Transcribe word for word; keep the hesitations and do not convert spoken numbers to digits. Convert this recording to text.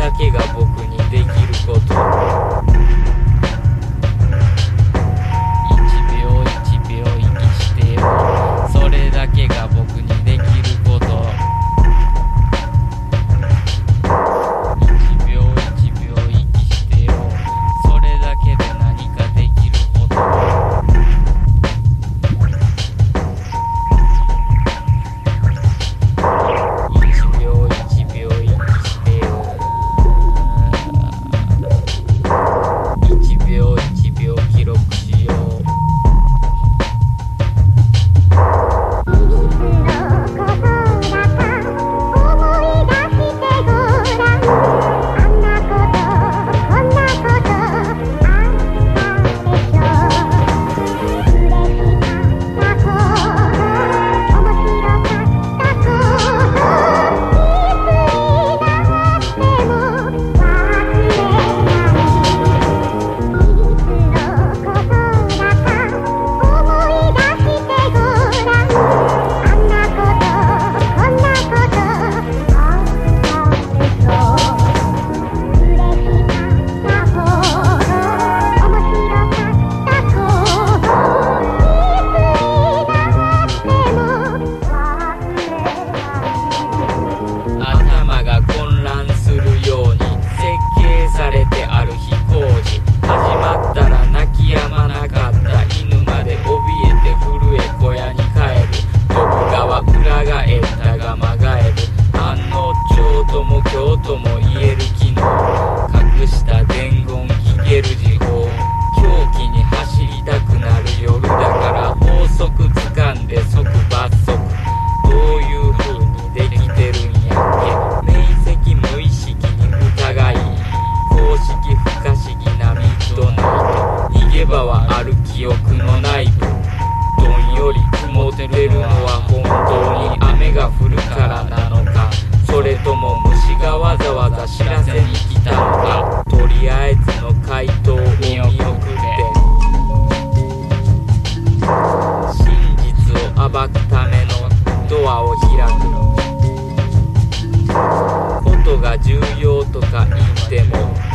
だけが僕にできること。いちびょういちびょう息してよ、それだけが僕にできること。いちびょういちびょう息してよ、それだけで何かできること。いちびょういちびょう息してよ、いちびょういちびょう記録しよう。頭が混乱するように設計されてある飛行時、始まったら泣き止まなかった犬まで怯えて震え小屋に帰る。徳川裏返ったがまがえる。安納町とも京都も言える機能、隠した伝言聞ける時報、狂気に走りたくなる夜だから法則掴んで即罰則。どういう風にできてるんやっけ、明晰無意識に疑い、公式不可思議なミッドナイト、逃げ場はある記憶の内部。どんより曇ってるのは本当に雨が降るからなのか、それとも虫がわざわざ知らせに来たのか。とりあえずの回答を見送って真実を暴くためのドアを開く。ことが重要とか言っても